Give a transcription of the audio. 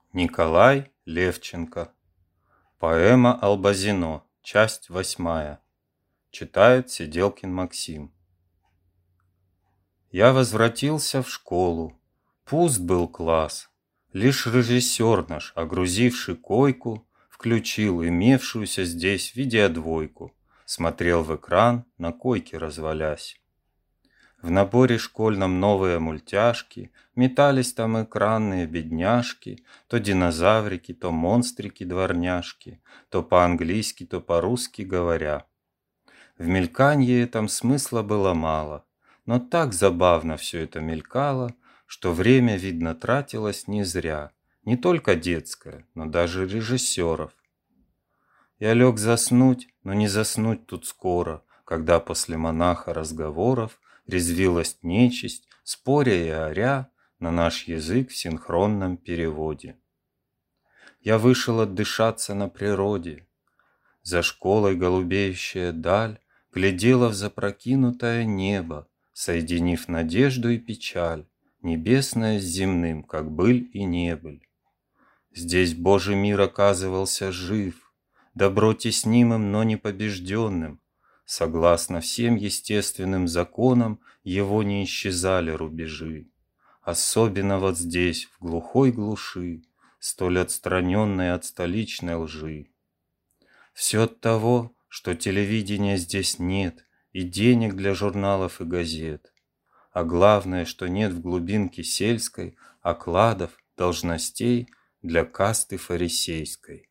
Николай Левченко. Поэма «Албазино», часть 8. Читает Сиделкин Максим. Я возвратился в школу. Пуст был класс. Лишь режиссер наш, огрузивший койку, включил имевшуюся здесь видеодвойку, смотрел в экран, на койке развалясь. В наборе школьном новые мультяшки, метались там экранные бедняжки, то динозаврики, то монстрики-дворняжки, то по-английски, то по-русски говоря. В мельканье там смысла было мало, но так забавно все это мелькало, что время, видно, тратилось не зря, не только детское, но даже режиссеров. Я лег заснуть, но не заснуть тут скоро, когда после монаха разговоров резвилась нечисть, споря и оря на наш язык в синхронном переводе. Я вышел отдышаться на природе. За школой голубеющая даль глядела в запрокинутое небо, соединив надежду и печаль, небесное с земным, как быль и небыль. Здесь Божий мир оказывался жив, добро теснимым, но не побежденным. Согласно всем естественным законам, его не исчезали рубежи. Особенно вот здесь, в глухой глуши, столь отстраненной от столичной лжи. Все от того, что телевидения здесь нет, и денег для журналов и газет. А главное, что нет в глубинке сельской окладов, должностей для касты фарисейской.